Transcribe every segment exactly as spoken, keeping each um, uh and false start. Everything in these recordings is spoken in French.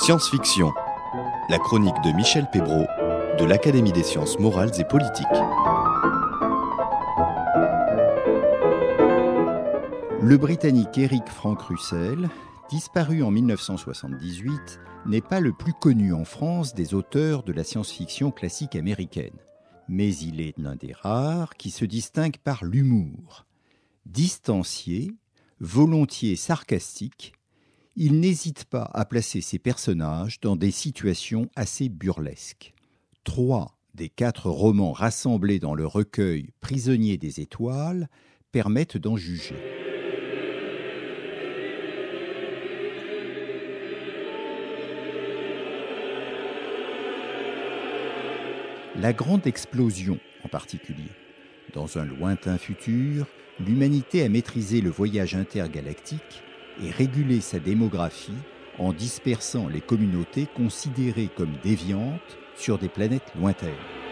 Science-fiction, la chronique de Michel Pébreau de l'Académie des sciences morales et politiques. Le Britannique Eric Frank Russell, disparu en mille neuf cent soixante-dix-huit, n'est pas le plus connu en France des auteurs de la science-fiction classique américaine. Mais il est l'un des rares qui se distingue par l'humour. Distancié, volontiers sarcastique, il n'hésite pas à placer ses personnages dans des situations assez burlesques. Trois des quatre romans rassemblés dans le recueil Prisonnier des étoiles permettent d'en juger. La grande explosion en particulier. Dans un lointain futur, l'humanité a maîtrisé le voyage intergalactique et régulé sa démographie en dispersant les communautés considérées comme déviantes sur des planètes lointaines.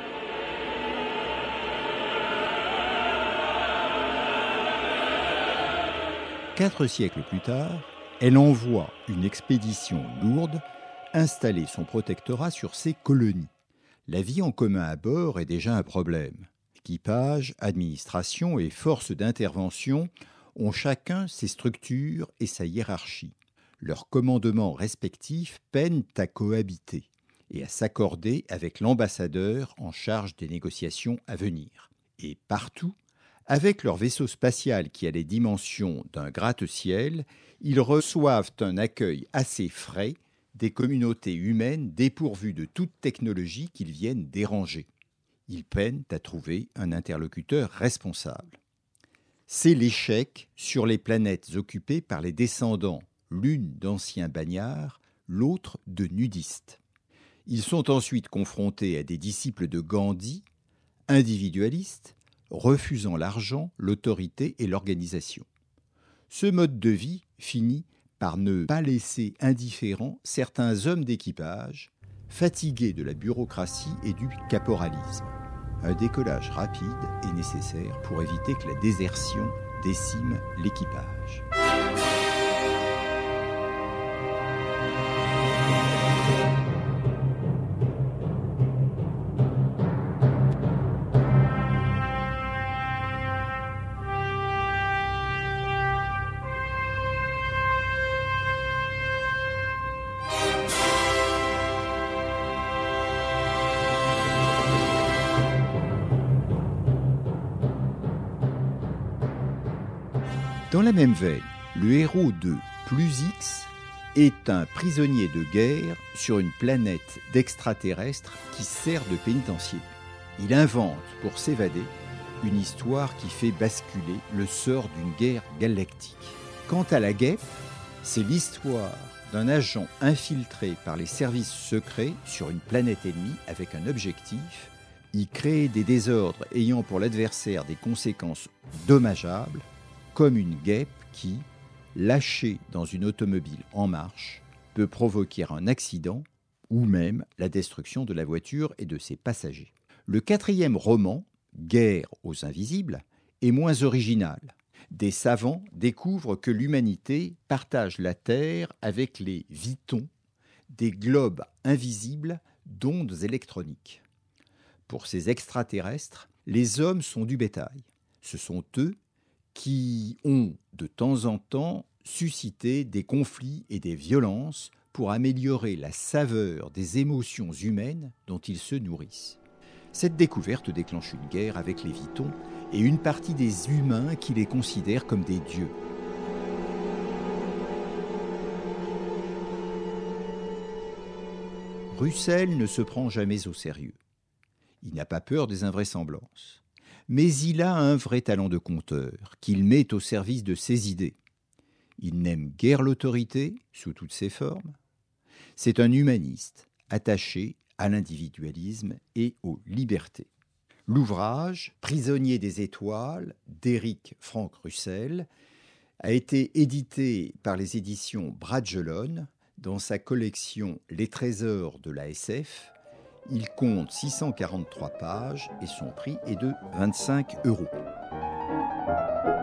Quatre siècles plus tard, elle envoie une expédition lourde installer son protectorat sur ces colonies. La vie en commun à bord est déjà un problème. Équipage, administration et forces d'intervention ont chacun ses structures et sa hiérarchie. Leurs commandements respectifs peinent à cohabiter et à s'accorder avec l'ambassadeur en charge des négociations à venir. Et partout, avec leur vaisseau spatial qui a les dimensions d'un gratte-ciel, ils reçoivent un accueil assez frais des communautés humaines dépourvues de toute technologie qu'ils viennent déranger. Ils peinent à trouver un interlocuteur responsable. C'est l'échec sur les planètes occupées par les descendants, l'une d'anciens bagnards, l'autre de nudistes. Ils sont ensuite confrontés à des disciples de Gandhi, individualistes, refusant l'argent, l'autorité et l'organisation. Ce mode de vie finit par ne pas laisser indifférents certains hommes d'équipage, fatigués de la bureaucratie et du caporalisme. Un décollage rapide est nécessaire pour éviter que la désertion décime l'équipage. Dans la même veine, le héros de Plus X est un prisonnier de guerre sur une planète d'extraterrestres qui sert de pénitencier. Il invente, pour s'évader, une histoire qui fait basculer le sort d'une guerre galactique. Quant à la guêpe, c'est l'histoire d'un agent infiltré par les services secrets sur une planète ennemie avec un objectif, y créer des désordres ayant pour l'adversaire des conséquences dommageables, comme une guêpe qui, lâchée dans une automobile en marche, peut provoquer un accident ou même la destruction de la voiture et de ses passagers. Le quatrième roman, Guerre aux Invisibles, est moins original. Des savants découvrent que l'humanité partage la Terre avec les Vitons, des globes invisibles d'ondes électroniques. Pour ces extraterrestres, les hommes sont du bétail. Ce sont eux qui ont, de temps en temps, suscité des conflits et des violences pour améliorer la saveur des émotions humaines dont ils se nourrissent. Cette découverte déclenche une guerre avec les Vitons et une partie des humains qui les considèrent comme des dieux. Russell ne se prend jamais au sérieux. Il n'a pas peur des invraisemblances. Mais il a un vrai talent de conteur qu'il met au service de ses idées. Il n'aime guère l'autorité, sous toutes ses formes. C'est un humaniste, attaché à l'individualisme et aux libertés. L'ouvrage, Prisonnier des étoiles, d'Eric Frank Russell, a été édité par les éditions Bragelonne dans sa collection Les trésors de la S F. Il compte six cent quarante-trois pages et son prix est de vingt-cinq euros.